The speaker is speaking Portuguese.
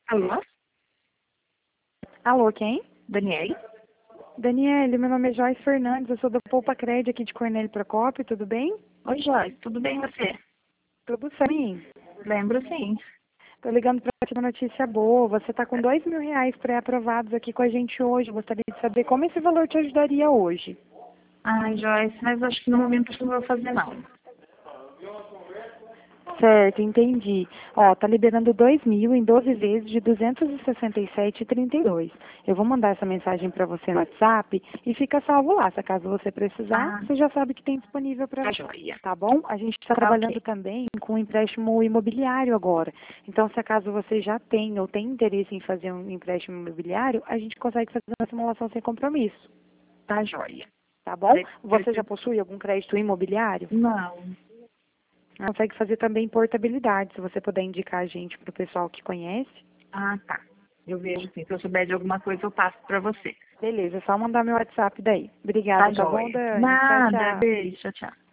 Alô? Alô, quem? Daniele? Daniele, meu nome é Joyce Fernandes, eu sou da Poupa Crédito aqui de Cornélio Procópio, tudo bem? Oi, Joyce, tudo bem e você? Tudo sim. Lembro sim. Tô ligando para te dar uma notícia boa. Você tá com R$ 2.000 pré-aprovados aqui com a gente hoje. Gostaria de saber como esse valor te ajudaria hoje. Ai, Joyce, mas acho que no momento acho que não vou fazer não. Certo, entendi. Ó, tá liberando 2.000 em 12 vezes de 267,32. Eu vou mandar essa mensagem para você no WhatsApp e fica salvo lá. Se acaso você precisar, Ah, você já sabe que tem disponível para tá você. joia. Tá bom? A gente está Tá trabalhando ok. também com empréstimo imobiliário agora. Então, se acaso você já tem ou tem interesse em fazer um empréstimo imobiliário, a gente consegue fazer uma simulação sem compromisso. Tá joia. Tá bom? Você já Preciso... possui algum crédito imobiliário? Não. Consegue fazer também portabilidade, se você puder indicar a gente para o pessoal que conhece. Ah, tá. Eu vejo sim. Se eu souber de alguma coisa, eu passo pra você. Beleza, é só mandar meu WhatsApp daí. Tá Obrigada, tá bom, joia. Dani? Tchau, Nada. tchau. Beijo. Tchau, tchau.